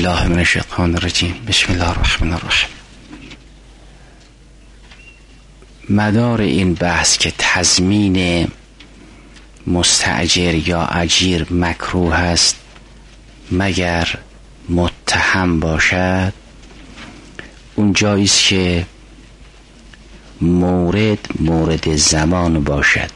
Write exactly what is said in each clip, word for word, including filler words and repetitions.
بالله من الشیطان الرجیم. بسم الله الرحمن الرحیم. مدار این بحث که تضمین مستأجر یا اجیر مکروه است مگر متهم باشد، اون جایی است که مورد مورد زمان باشد.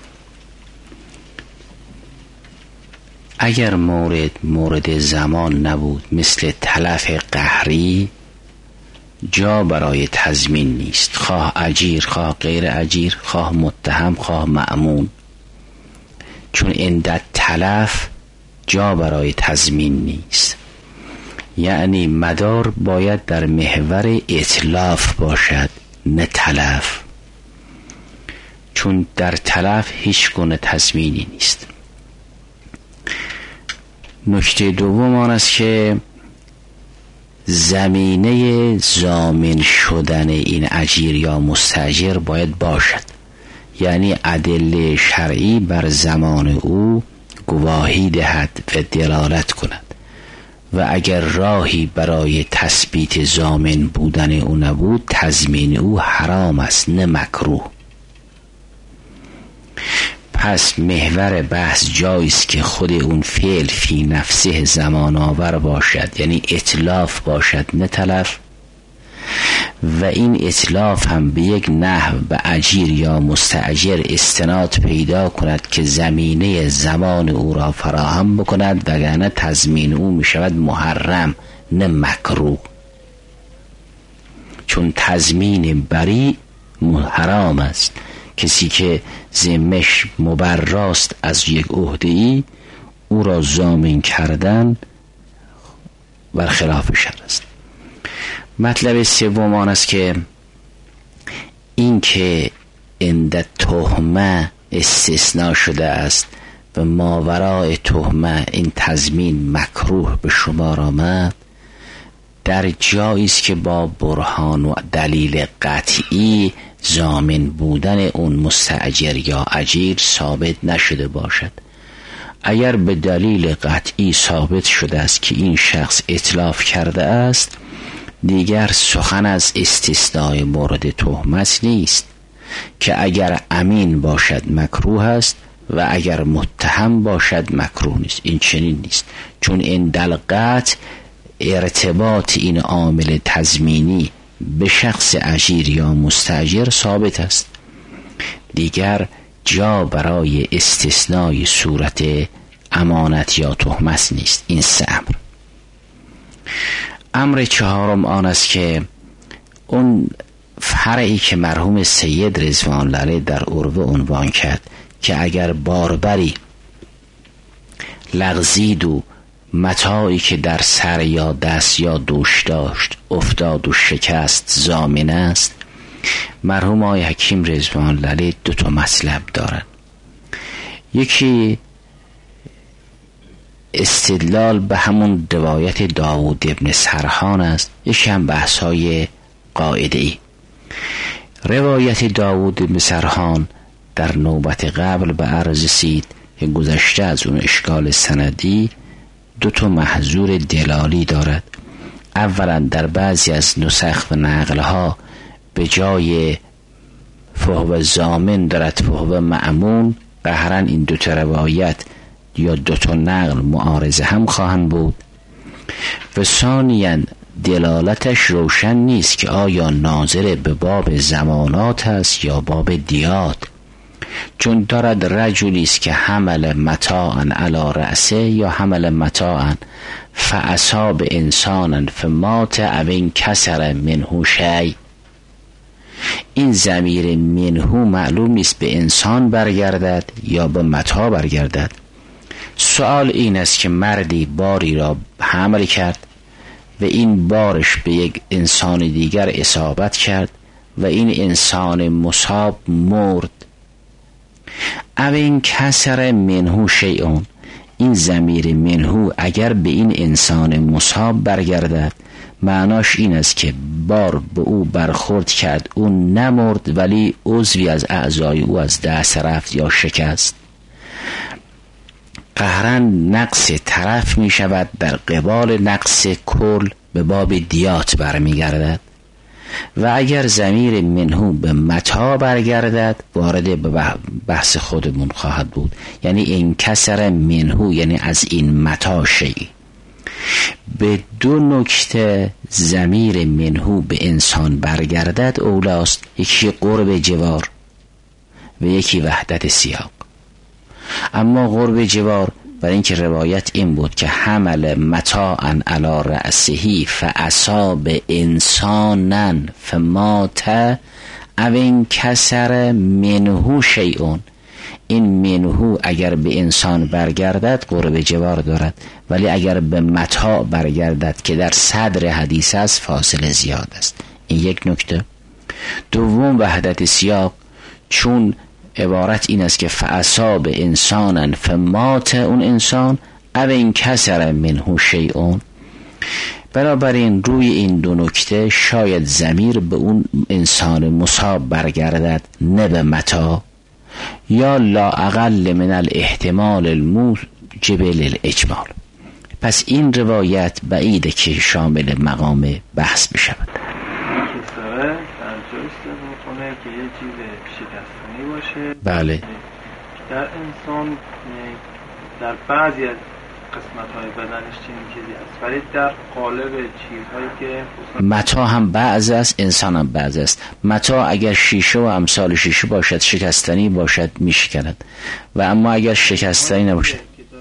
اگر مورد مورد زمان نبود، مثل تلف قهری، جا برای تضمین نیست، خواه اجیر خواه غیر اجیر، خواه متهم خواه مأمون، چون عند تلف جا برای تضمین نیست. یعنی مدار باید در محور اتلاف باشد نه تلف، چون در تلف هیچ گونه تضمینی نیست. نکته دوم آن است که زمینه ضامن شدن این اجیر یا مستاجر باید باشد، یعنی ادله شرعی بر زمان او گواهی دهد و دلالت کند، و اگر راهی برای تثبیت ضامن بودن او نبود، تضمین او حرام است نه مکروه. پس محور بحث جایی است که خود اون فعل فی نفسه زمان آور باشد، یعنی اتلاف باشد نه تلف، و این اتلاف هم به یک نحو به اجیر یا مستاجر استناد پیدا کند که زمینه زمان او را فراهم بکند، وگرنه تضمین او می شود محرم نه مکروه، چون تضمین بری حرام است. کسی که ذمش مبراست از یک عهده‌ای، او را ضامن کردن برخلاف شرع است. مطلب سوم آن است که این که عند تهمه استثناء شده است و ماوراء تهمه این تضمین مکروه به شمار آمد، در جایی است که با برهان و دلیل قطعی ضامن بودن اون مستأجر یا اجیر ثابت نشده باشد. اگر به دلیل قطعی ثابت شده است که این شخص اتلاف کرده است، دیگر سخن از استثناء مورد تهمت نیست که اگر امین باشد مکروه است و اگر متهم باشد مکروه نیست. این چنین نیست، چون این دلقت ارتباط این عامل تضمینی به شخص اجیر یا مستاجر ثابت است، دیگر جا برای استثنای صورت امانت یا تهمت نیست. این سه امر. امر چهارم آن است که اون فرعی که مرحوم سید رضوان الله علیه در عروه عنوان کرد که اگر باربری لغزید و متاعی که در سر یا دست یا دوش داشت افتاد و شکست ضامن است، مرحوم آقای حکیم رضوان الله علیه دو تا مطلب دارن. یکی استدلال به همون روایت داوود ابن سرحان است، یکی هم بحث‌های قاعده‌ای. روایت داوود ابن سرحان در نوبت قبل به عرض رسید که گذشته از اون اشکال سندی دو تا محظور دلالی دارد. اولا در بعضی از نسخ و نقلها به جای فهو ضامن دارد فهو مأمون، قهرا این دو تا روایت یا دو تا نقل معارضه هم خواهند بود. و ثانیاً دلالتش روشن نیست که آیا ناظر به باب زمانات است یا باب دیات، چون دارد رجلی است که حمل متاعا علی رأسه یا حمل متاعا فاصاب انسانا فمات او انکسر منه شیء. این ضمیر منه معلوم نیست به انسان برگردد یا به متاع برگردد. سوال این است که مردی باری را حمل کرد و این بارش به یک انسان دیگر اصابت کرد و این انسان مصاب مرد، او این کسر منهو شیئون، این ضمیر منهو اگر به این انسان مصاب برگردد معناش این است که بار به او برخورد کرد، اون نمرد ولی عضوی از اعضای او از دست رفت یا شکست. قهرن نقص طرف می شود در قبال نقص کل به باب دیات برمیگردد و اگر ضمیر منهو به متا برگردد وارد به بحث خودمون خواهد بود، یعنی این کسر منهو یعنی از این متا شیء. به دو نکته ضمیر منهو به انسان برگردد اولاست، یکی قرب جوار و یکی وحدت سیاق. اما قرب جوار برای اینکه روایت این بود که حمل متاعا علی رأسه فاصاب انسانا فمات او انکسر منهو شیء، این منهو اگر به انسان برگردد قرب جوار دارد، ولی اگر به متاع برگردد که در صدر حدیث است فاصله زیاد است. این یک نکته. دوم وحدت سیاق، چون عبارت این است که فاصاب انسانا فمات اون انسان او انکسر منهو شیء، بنابراین روی این دو نکته شاید ضمیر به اون انسان مصاب برگردد نه به متاع، یا لا اقل من الاحتمال الموجب للاجمال. پس این روایت بعیده که شامل مقام بحث بشود. کساره در جای استفاده میکنه که یه چیز شکستنی باشه. بله. در انسان در بعضی از قسمت‌های بدنش چنین چیزی است، ولی در قالب چیزهایی که متاع هم بعض است، انسان هم بعض است. متاع اگر شیشه و امثال شیشه باشد شکستنی باشد میشکند، و اما اگر شکستنی نباشد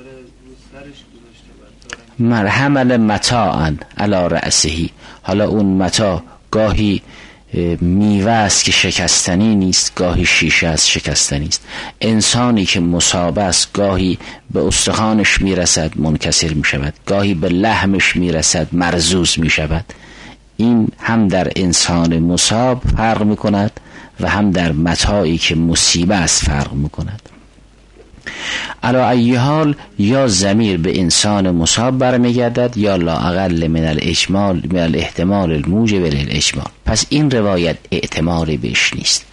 مرحمل متاعا علی رأسه. حالا اون متاع گاهی میوه است که شکستنی نیست، گاهی شیشه است شکستنی است. انسانی که مصاب است گاهی به استخوانش میرسد منکسر میشود، گاهی به لحمش میرسد مرزوز میشود. این هم در انسان مصاب فرق میکند و هم در متاعی که مصیبه است فرق میکند. علی ای حال یا ضمیر به انسان مصاب برمیگردد یا لا اقل من الاجمال من الاحتمال الموجب للاجمال. پس این روایت اعتماری بهش نیست.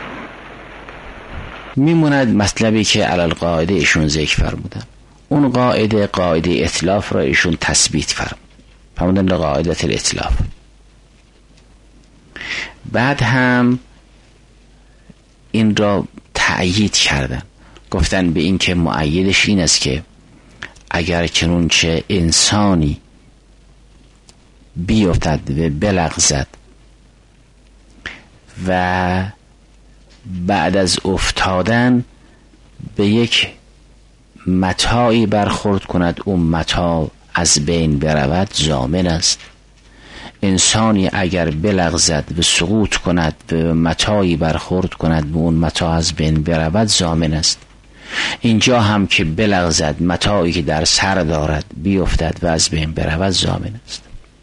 میموند مطلبی که علی القاعده ایشون ذکر فرمودن. اون قاعده قاعده اتلاف را ایشون تثبیت فرمود، فرمودن قاعده الاتلاف. بعد هم این را تأیید کردن، گفتن به این که مؤیدش این است که اگر چنونچه انسانی بیفتد و بلغزد و بعد از افتادن به یک متاعی برخورد کند اون متاع از بین برود ضامن است. انسانی اگر بلغزد و سقوط کند به متاعی برخورد کند به اون متاع از بین برود ضامن است. اینجا هم که بلغزد متاعی که در سر دارد بیفتد و از بین برود ضامن است.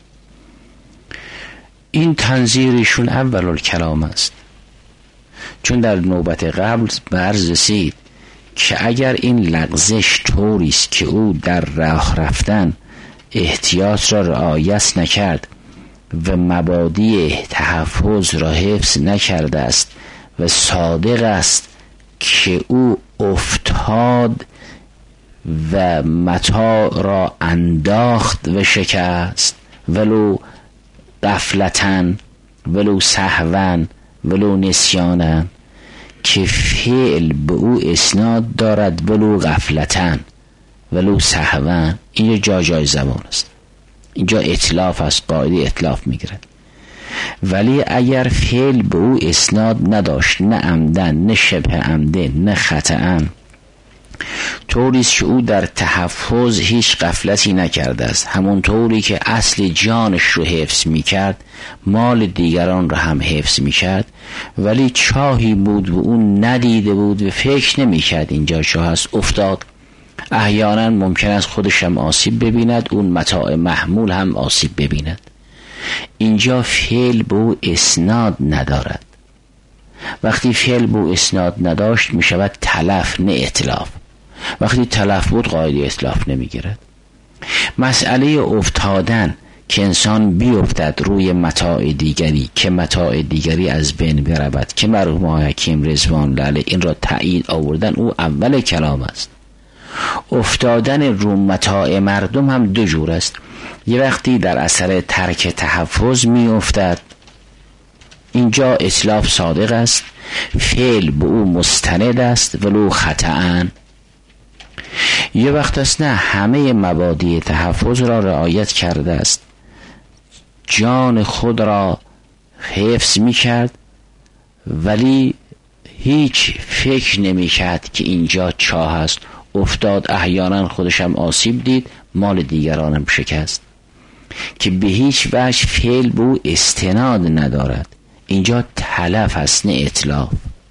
این تنظیرشون اول الکلام است، چون در نوبت قبل برز رسید که اگر این لغزش طوری است که او در راه رفتن احتیاط را رعایت نکرد و مبادی تحفظ را حفظ نکرده است و صادق است که او افتاد و متاع را انداخت و شکست، ولو غفلتن ولو سهون ولو نسیانن، که فعل به او اسناد دارد ولو غفلتن ولو سهون. اینجا جا جای زبان است، اینجا اتلاف است، قاعده اتلاف میگیرد. ولی اگر فعل به او اسناد نداشت، نه عمدن نه شبه عمده نه خطأن، طوریست که او در تحفظ هیچ غفلتی نکرده است، همون طوری که اصل جانش رو حفظ میکرد مال دیگران رو هم حفظ میکرد، ولی چاهی بود و اون ندیده بود و فکر نمیکرد اینجا چاه است، افتاد. احیانا ممکن است خودش هم آسیب ببیند، اون متاع محمول هم آسیب ببیند. اینجا فعل به او اسناد ندارد. وقتی فعل به او اسناد نداشت می شود تلف نه اتلاف. وقتی تلف بود قاعده اتلاف نمی گیرد. مسئله افتادن که انسان بیفتد روی متاع دیگری که متاع دیگری از بین برود که مرحوم حکیم رضوان الله این را تایید آوردن، او اول کلام است. افتادن رو متاع مردم هم دو جور است. یه وقتی در اثر ترک تحفظ می افتد، اینجا اتلاف صادق است، فعل به او مستند است ولو خطأن. یه وقت است نه، همه مبادی تحفظ را رعایت کرده است، جان خود را حفظ می کرد ولی هیچ فکر نمی کرد که اینجا چاه است، افتاد، احیانا خودشم آسیب دید، مال دیگرانم شکست، که به هیچ وجه فعل به او استناد ندارد. اینجا تلف است نه اتلاف.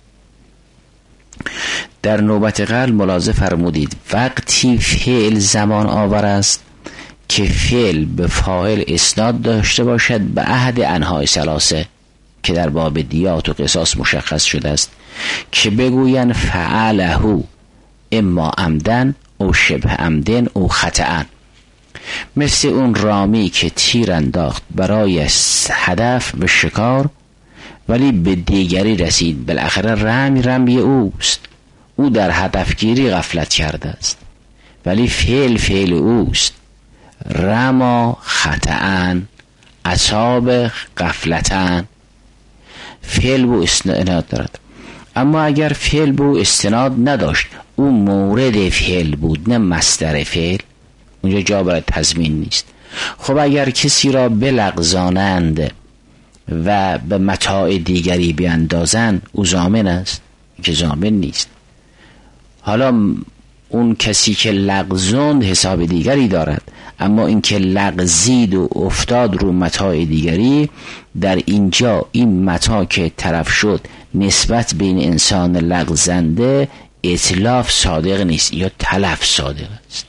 در نوبت قبل ملاحظه فرمودید وقتی فعل زمان آور است که فعل به فاعل اسناد داشته باشد به عهد انواع ثلاثه که در باب دیات و قصاص مشخص شده است، که بگوین فعله اما عمدن او شبه عمدن او خطأن. مثل اون رامی که تیر انداخت برای هدف به شکار ولی به دیگری رسید، بالاخره رمی رمی اوست، او در هدفگیری غفلت کرده است ولی فعل فعل اوست. رما خطأن اصاب غفلتن، فعل بو استناد دارد. اما اگر فعل بو استناد نداشت، او مورد فعل بود نه مصدر فعل، اونجا جا برای تضمین نیست. خب اگر کسی را بلغزانند و به متاع دیگری بیاندازند، او ضامن است که ضامن نیست. حالا اون کسی که لغزوند حساب دیگری دارد، اما این که لغزید و افتاد رو متاع دیگری، در اینجا این متاع که طرف شد نسبت بین انسان لغزنده اتلاف صادق نیست یا تلف صادق است.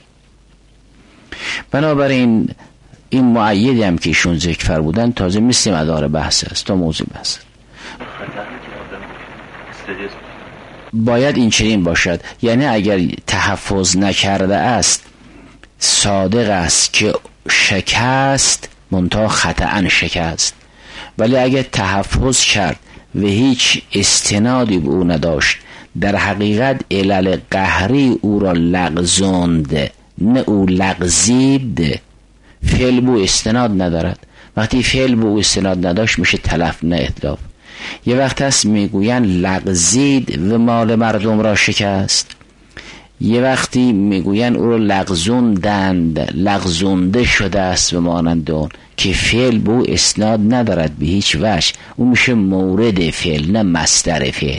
بنابراین این معیدی هم که ایشون ذکر فرمودن تازه مثل مدار بحث است تا موضوع بحث است. باید این چنین باشد، یعنی اگر تحفظ نکرده است صادق است که شکست منتها خطأن شکست، ولی اگر تحفظ کرد و هیچ استنادی به او نداشت، در حقیقت علل قهری او را لغزوند نه او لغزید، فعل به او استناد ندارد. وقتی فعل به او استناد نداشت میشه تلف نه اتلاف. یه وقت هست میگوین لغزید و مال مردم را شکست، یه وقتی میگوین او را لغزوندند لغزونده شده است و مانند اون، که فعل به او اسناد ندارد به هیچ وجه، او میشه مورد فعل نه مصدر فعل.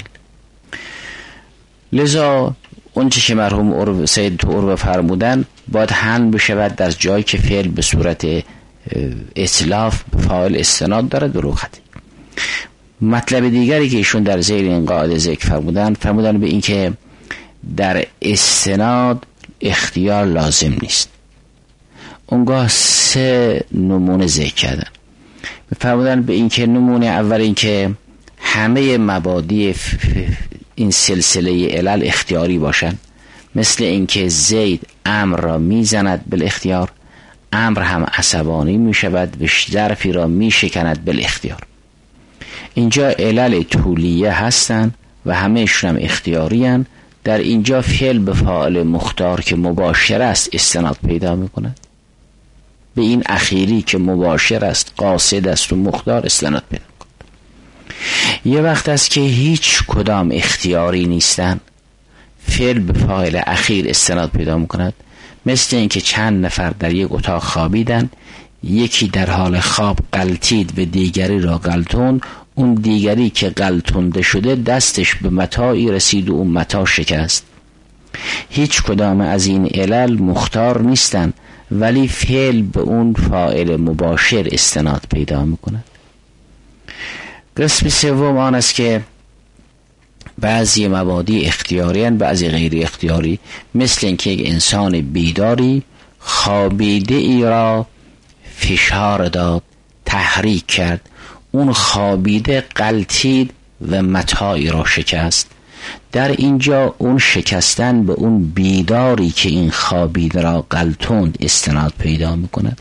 لذا اون چه که مرحوم عرب سید تو عرب فرمودن باید حل بشود در جایی که فعل به صورت اتلاف فاعل استناد دارد و روخطی. مطلب دیگری که ایشون در زیر این قاعده ذکر فرمودن فرمودن به این که در استناد اختیار لازم نیست. اونگاه سه نمونه ذکر کردن. فرمودن به این که نمونه اول این که همه مبادی این سلسله علل اختیاری باشن، مثل این که زید امر را میزند بالاختیار، امر هم عصبانی میشود و ظرفی را میشکند بالاختیار. اینجا علل طولیه هستن و همهشون هم اختیاری هن. در اینجا فعل به فاعل مختار که مباشر است استناد پیدا میکند، به این اخیری که مباشر است قاصد است و مختار استناد پیدا میکند. یه وقت است که هیچ کدام اختیاری نیستن، فعل به فاعل اخیر استناد پیدا میکند، مثل این که چند نفر در یک اتاق خوابیدن، یکی در حال خواب غلطید و دیگری را غلطون، اون دیگری که غلطونده شده دستش به متاعی رسید و اون متاع شکست. هیچ کدام از این علل مختار نیستن، ولی فعل به اون فاعل مباشر استناد پیدا میکند. قسم سوم آن است که بعضی مبادی اختیاری هستند، بعضی غیر اختیاری، مثل اینکه یک انسان بیداری خوابیده ای را فشار داد، تحریک کرد، اون خوابیده غلطید و متاعی را شکست. در اینجا اون شکستن به اون بیداری که این خوابیده را غلطوند استناد پیدا میکند.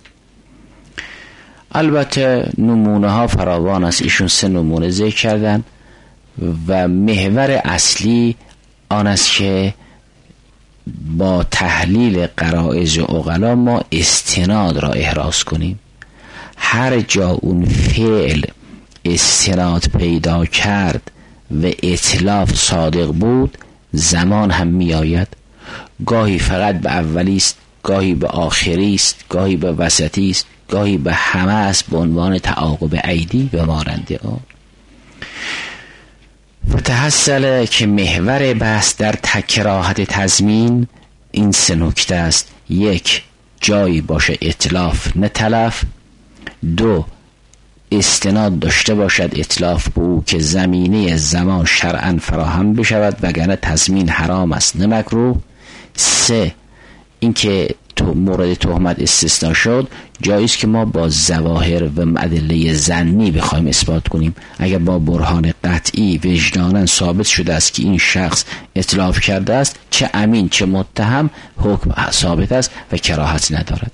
البته نمونه ها فراوان است، ایشون سه نمونه ذکر کردن و محور اصلی آن است که با تحلیل غرایز و عقلا ما استناد را احراز کنیم. هر جا اون فعل استناد پیدا کرد و اتلاف صادق بود زمان هم می آید. گاهی فقط به اولی است، گاهی به آخری است، گاهی به وسطی است، گاهی به همه است به عنوان تعاقب عیدی و مانند آن. فتحصل که محور بحث در تکراهت تضمین این سه نکته است: یک، جایی باشه اتلاف نه تلف. دو، استناد داشته باشد اتلاف به او که زمینه زمان شرعاً فراهم بشود وگرنه تضمین حرام است نه مکروه. سه، اینکه تو مورد تهمت استثناء شد جاییست که ما با ظواهر و ادله ظنی بخوایم اثبات کنیم. اگر با برهان قطعی وجداناً ثابت شده است که این شخص اتلاف کرده است، چه امین چه متهم حکم ثابت است و کراهت ندارد.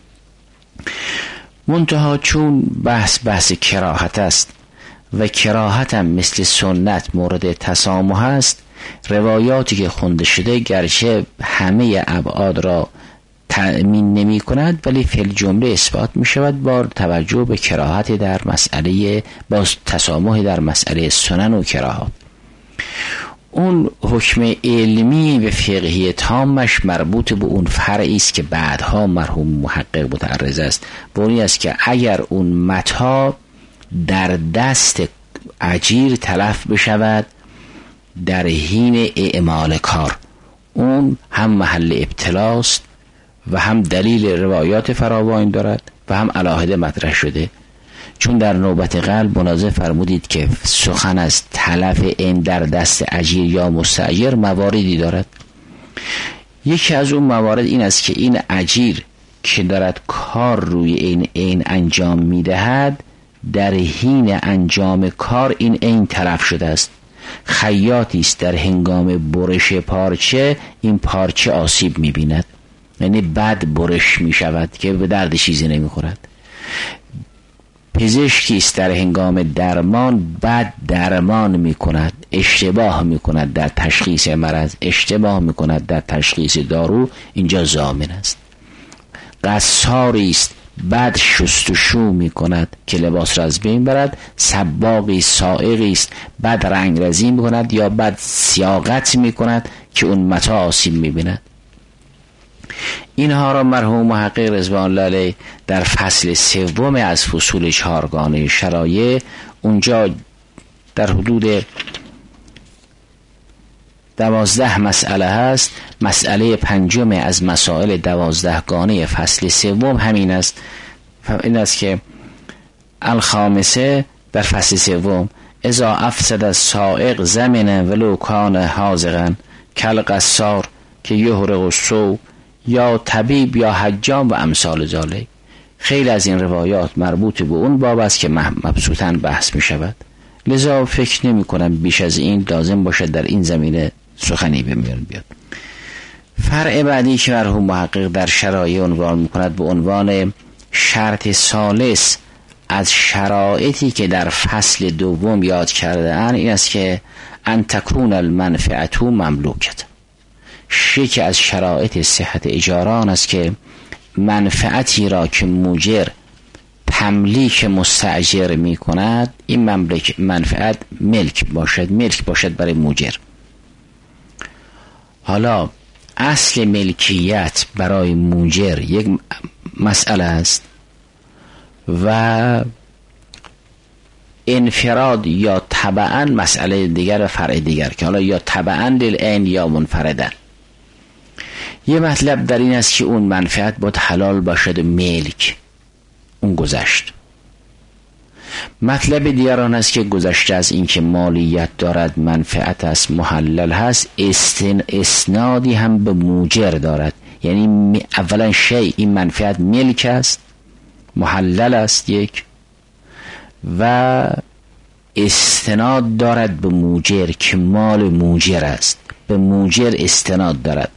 منتها چون بحث بحث کراهت است و کراهت هم مثل سنت مورد تسامح است، روایاتی که خونده شده گرچه همه ابعاد را تأمین نمی کند ولی فی الجمله اثبات می شود با توجه به کراهت در مسئله، با تسامح در مسئله سنن و کراهت. اون حکم علمی و فقهی تامش مربوط به اون فرعی است که بعدها مرحوم محقق متعرض است، بونی است که اگر اون متاع در دست اجیر تلف بشود در حین اعمال کار، اون هم محل ابتلاست و هم دلیل روایات فراوان دارد و هم علاهده مطرح شده. چون در نوبت قلب مناظر فرمودید که سخن از تلف این در دست اجیر یا مستاجر مواردی دارد. یکی از اون موارد این است که این اجیر که دارد کار روی این این انجام میدهد در حین انجام کار این این تلف شده است. خیاطی است در هنگام برش پارچه این پارچه آسیب میبیند، یعنی بد برش میشود که به درد چیزی نمیخورد. پزشکی است در هنگام درمان بد درمان میکند، اشتباه میکند در تشخیص مرض، اشتباه میکند در تشخیص دارو، اینجا ضامن است. قصاری است بد شستشو میکند که لباس را از بین برد، سباقی سائقی است بد رنگ رزی میکند یا بد سیاقت میکند که اون متاع آسیب میبیند. اینها را مرحوم محقق رضوان الله علیه در فصل سوم از فصول چهارگانه شرایع اونجا در حدود دوازده مسئله هست. مسئله پنجم از مسائل دوازده گانه فصل سوم همین است، این است که الخامسه در فصل سوم اذا افسد السائق زمن ولو کان حاذقا کل قصار که یحرق السوء یا طبیب یا حجام و امثال ذالک. خیلی از این روایات مربوط به اون باب است که مبسوطاً بحث می شود، لذا فکر نمی کنم بیش از این لازم باشد در این زمینه سخنی به میان بیاد. فرع بعدی که مرحوم محقق در شرایع عنوان می کند به عنوان شرط ثالث از شرایطی که در فصل دوم یاد کرده اند این است که ان تکون المنفعت مملوکت. شکی از شرایط صحت اجاران است که منفعتی را که موجر تملیک مستاجر می کند این مملک منفعت ملک باشد، ملک باشد برای موجر. حالا اصل ملکیت برای موجر یک مسئله است و انفراد یا تبعاً مسئله دیگر و فرع دیگر که حالا یا تبعاً للعین یا منفردن. یه مطلب در این است که اون منفعت باید حلال باشد، ملک اون گذشت. مطلب دیگران است که گذشته از این که مالیت دارد، منفعت است، محلل هست، استن اسنادی هم به موجر دارد، یعنی اولا شی این منفعت ملک است، محلل است یک، و استناد دارد به موجر که مال موجر است، به موجر استناد دارد.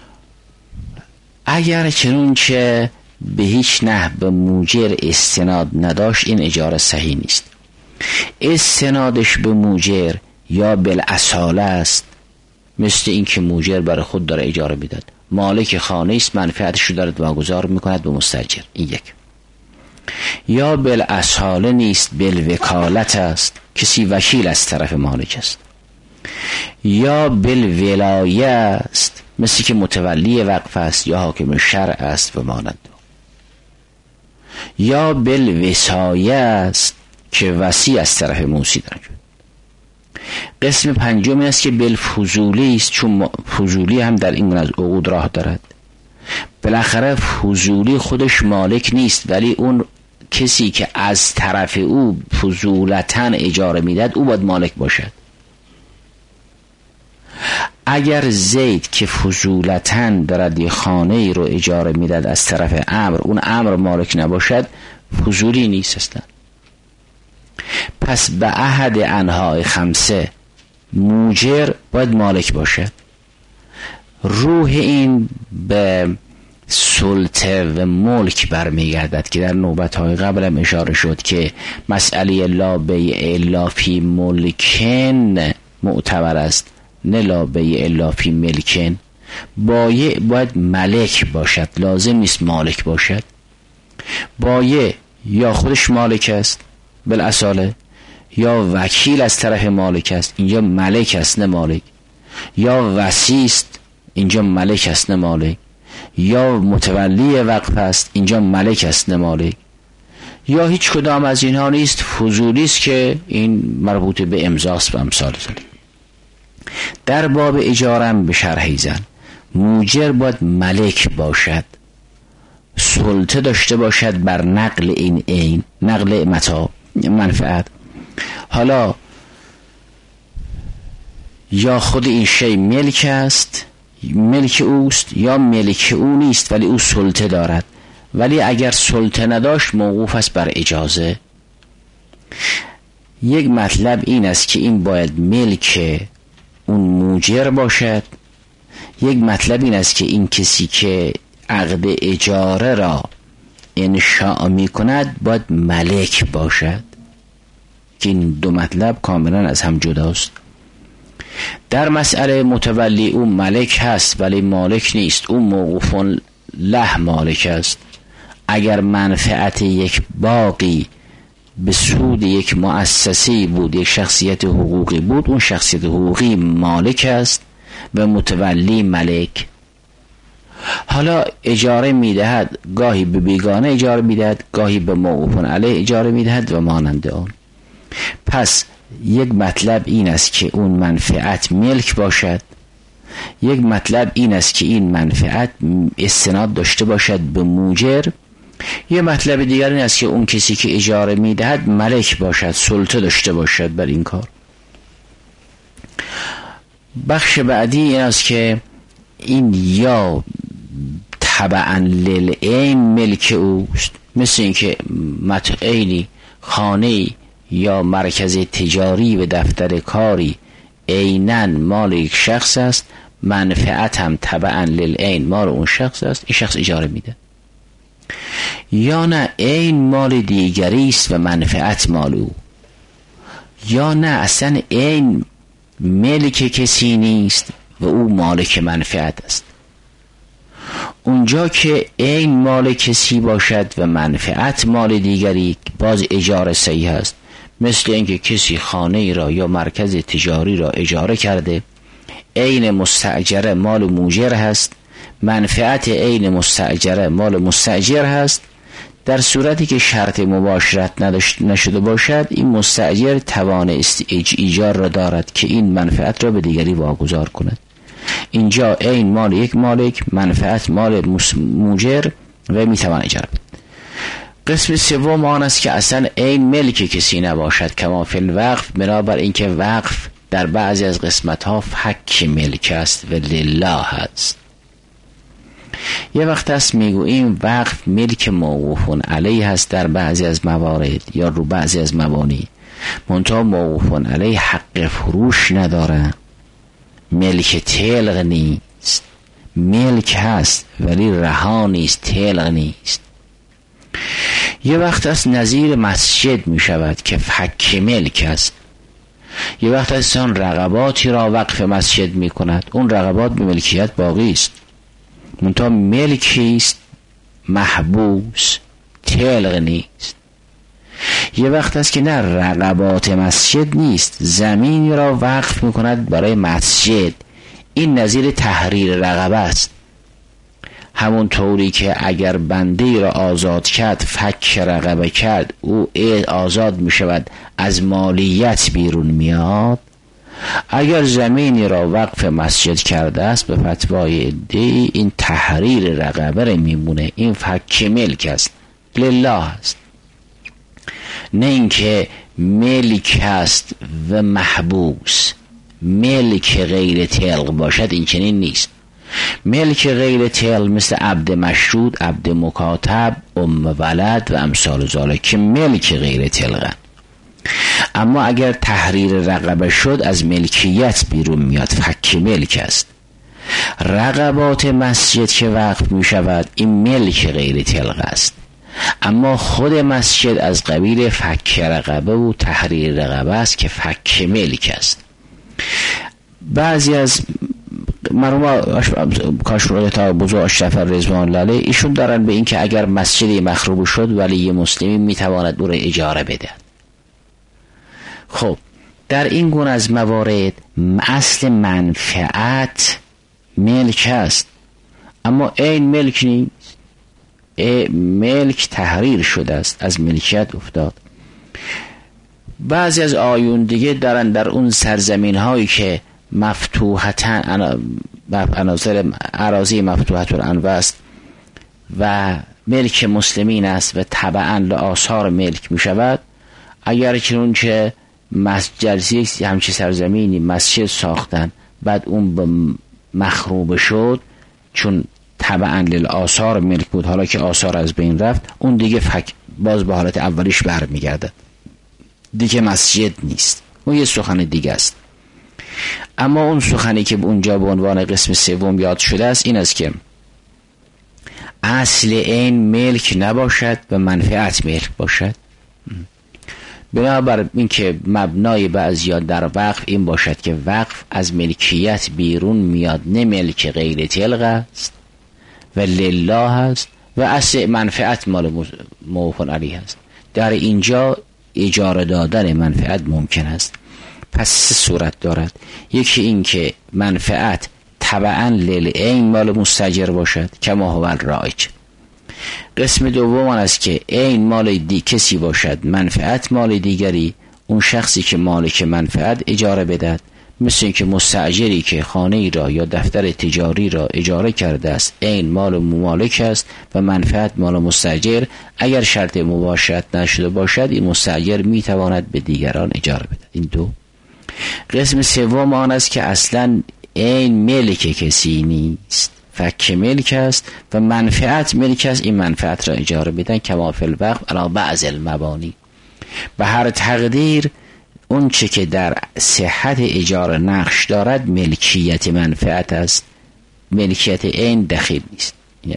اگر چنانچه به هیچ نحو به موجر استناد نداشت این اجاره صحیح نیست. استنادش به موجر یا بالاصاله است مثل این که موجر برای خود داره اجاره میداد، مالک خانه است، منفعتش رو داره واگذار میکند به مستاجر. این یک. یا بالاصاله نیست، بالوکالت است، کسی وکیل از طرف مالک است. یا بالولایه است، مثل که متولی وقف است یا حاکم شرع است و مانند. یا بالوصایه است که وصی از طرف موصی دارد. قسم پنجم است که بالفضولی است، چون فضولی هم در این از عقود راه دارد. بالاخره فضولی خودش مالک نیست، ولی اون کسی که از طرف او فضولتاً اجاره میداد او باید مالک باشد. اگر زید که فضولتاً دارد یه خانه ای رو اجاره میداد از طرف عمرو، اون عمرو مالک نباشد، فضولی نیست اصلا. پس به احد انواع خمسه موجر باید مالک باشد. روح این به سلطه و ملک برمیگردد که در نوبت‌های قبل هم اشاره شد که مسئله لا بیع الا فی ملکن معتبر است، نه لا بیع الا فی ملکن. بایع باید ملک باشد، لازم نیست مالک باشد. بایع یا خودش مالک است بالاصاله، یا وکیل از طرف مالک است، اینجا ملک است نه مالک. یا وصی است، اینجا ملک است نه مالک. یا متولی وقف است، اینجا ملک است نه مالک. یا هیچ کدام از اینها نیست، فضولی است که این مربوط به امضاست و امثال ذلک. در باب اجاره به شرح زن موجر باید ملک باشد، سلطه داشته باشد بر نقل این عین، نقل متاع منفعت. حالا یا خود این شی ملک است، ملک اوست، یا ملک او نیست ولی او سلطه دارد. ولی اگر سلطه نداشت موقوف است بر اجازه. یک مطلب این است که این باید ملک اون موجر باشد. یک مطلب این است که این کسی که عقد اجاره را انشاء می کند باید ملک باشد، که این دو مطلب کاملا از هم جداست. در مسئله متولی او ملک هست ولی مالک نیست، او موقوف له مالک است. اگر منفعت یک باقی به سود یک مؤسسه بود، یک شخصیت حقوقی بود، اون شخصیت حقوقی مالک است و متولی ملک. حالا اجاره میدهد، گاهی به بیگانه اجاره میدهد، گاهی به موقوف علیه اجاره میدهد و مانند آن. پس یک مطلب این است که اون منفعت ملک باشد، یک مطلب این است که این منفعت استناد داشته باشد به موجر، یک مطلب دیگر این است که اون کسی که اجاره میدهد ملک باشد، سلطه داشته باشد بر این کار. بخش بعدی این است که این یا تبعا للعین ملک اوست، مثل این که متعینی خانه‌ای یا مرکز تجاری و دفتر کاری عیناً مال یک شخص است، منفعت هم تبعا للعین مال اون شخص است، این شخص اجاره میده. یا نه عین مال دیگری است و منفعت مال او، یا نه اصلا عین ملک کسی نیست و او مالک منفعت است. اونجا که عین مال کسی باشد و منفعت مال دیگری باز اجاره صحیح است. مثل اینکه کسی خانه ای را یا مرکز تجاری را اجاره کرده، عین مستاجره مال موجر هست، منفعت عین مستاجره مال مستاجر هست. در صورتی که شرط مباشرت نشده باشد، این مستاجر توان ایجار را دارد که این منفعت را به دیگری واگذار کند. اینجا عین مال یک مالک، منفعت مال موجر و میتوان اجاره بده. قسم سوم آن است که اصلا عین ملک کسی نباشد، کما فی الوقف، بنابر اینکه وقف در بعضی از قسمت ها حق ملک است و لله است. یه وقت است میگوییم وقف ملک موقوف علیه است در بعضی از موارد یا رو بعضی از مبانی، منتها موقوف علیه حق فروش نداره، ملک تلق نیست، ملک هست ولی رها نیست، تلق نیست. یه وقت است نظیر مسجد می شود که حق ملک است، یه وقت انسان رقباتی را وقف مسجد می کند، اون رقبات به ملکیت باقی است، منتها ملکی است محبوس، تلق نیست. یه وقت است که نه رقبات مسجد نیست، زمینی را وقف می کند برای مسجد، این نظیر تحریر رقبه است. همون طوری که اگر بنده را آزاد کرد، فک رقبه کرد، او آزاد می شود، از مالیت بیرون میاد. اگر زمینی را وقف مسجد کرده است، به فتوای عده‌ای این تحریر رقبه میمونه، این فک ملک است، لله است، نه اینکه ملک است و محبوس. ملک غیر تلق باشد این چنین نیست. ملک غیر تلق مثل عبد مشروط، عبد مکاتب، ام ولد و امثال ذالک که ملک غیر تلقن. اما اگر تحریر رقبه شد، از ملکیت بیرون میاد، فک ملک است. رقبات مسجد که وقف می شود، این ملک غیر تلق است. اما خود مسجد از قبیل فک رقبه و تحریر رقبه است که فک ملک است. بعضی از مرحوم کاشف تا بزرگ اشرف رضوان الله علیه ایشون دارن به این که اگر مسجدی مخروب شد، ولی مسلمی میتواند او را اجاره بده. خب در این گونه از موارد اصل منفعت ملک است، اما این ملک نیست، ملک تحریر شده است، از ملکیت افتاد. بعضی از آیون دیگه دارن در اون سرزمین هایی که مفتوحتن عناصر اراضی مفتوحت الانواع است و ملک مسلمین است و تبعا لآثار ملک می شود، اگر چنانچه مسجد همچی سرزمینی مسجد ساختن، بعد اون به مخروب شد، چون تبعا لآثار ملک بود، حالا که آثار از بین رفت، اون دیگه فک باز به حالت اولیش برمیگرده، دیگه مسجد نیست، اون یه سخن دیگه است. اما اون سخنی که اونجا به عنوان قسم سوم یاد شده است این است که اصل این ملک نباشد و منفعت ملک باشد. بنابر این که مبنای بعضیات در وقف این باشد که وقف از ملکیت بیرون میاد، نه ملک غیر تلق است و لله است و اصل منفعت مال موفن علیه است. در اینجا اجاره دادن منفعت ممکن است. پس سه صورت دارد. یکی این که منفعت تبعا للعین مال مستاجر باشد کما هو الرایج. قسم دوم آن است که عین مال دی کسی باشد، منفعت مال دیگری، اون شخصی که مالک منفعت اجاره بدهد، مثل این که مستاجری که خانه ای را یا دفتر تجاری را اجاره کرده است، عین مال مالک است و منفعت مال مستاجر. اگر شرط مباشرت نشده باشد، این مستاجر میتواند به دیگران اجاره بدهد. این دو. قسم سوم آن است که اصلا عین ملک کسی نیست، فک ملک است و منفعت ملک است، این منفعت را اجاره بدن کما فی الوقف علی بعض المبانی. به هر تقدیر اون چه که در صحت اجاره نقش دارد ملکیت منفعت است، ملکیت عین دخیل نیست.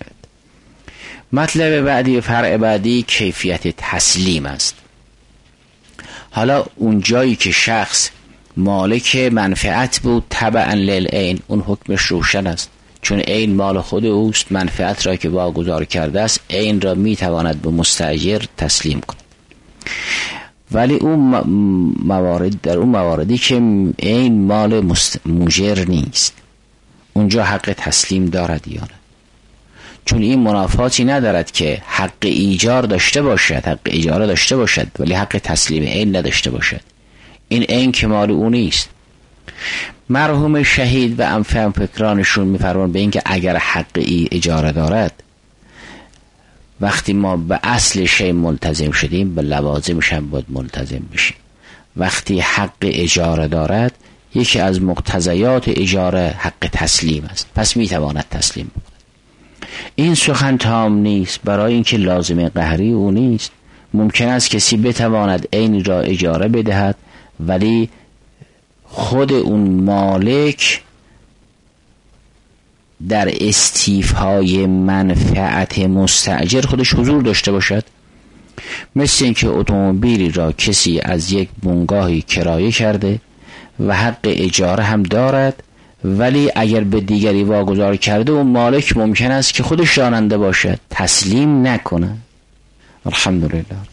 مطلب بعدی، فرع بعدی کیفیت تسلیم است. حالا اون جایی که شخص مالک منفعت بود تبعا للعین، اون حکمش روشن است، چون عین مال خود اوست، منفعت را که واگذار کرده است عین را میتواند به مستاجر تسلیم کند. ولی اون موارد در اون مواردی که عین مال مجر نیست، اونجا حق تسلیم دارد یا نه؟ چون این منافاتی ندارد که حق ایجار داشته باشد، حق اجاره داشته باشد ولی حق تسلیم عین نداشته باشد. این عین که مال اون نیست. مرحوم شهید و امثال فکرانشون میفرمان به این که اگر حق ای اجاره دارد، وقتی ما به اصل شی ملتزم شدیم به لوازمش هم باید ملتزم بشیم. وقتی حق اجاره دارد، یکی از مقتضیات اجاره حق تسلیم است، پس میتواند تسلیم بکند. این سخن تام نیست، برای اینکه لازم قهری او نیست. ممکن است کسی بتواند عین را اجاره بدهد ولی خود اون مالک در استیفای منفعت مستاجر خودش حضور داشته باشد. مثل اینکه اتومبیلی را کسی از یک بنگاهی کرایه کرده، و حق اجاره هم دارد، ولی اگر به دیگری واگذار کرده و مالک ممکن است که خودش راننده باشد، تسلیم نکنه. الحمدلله.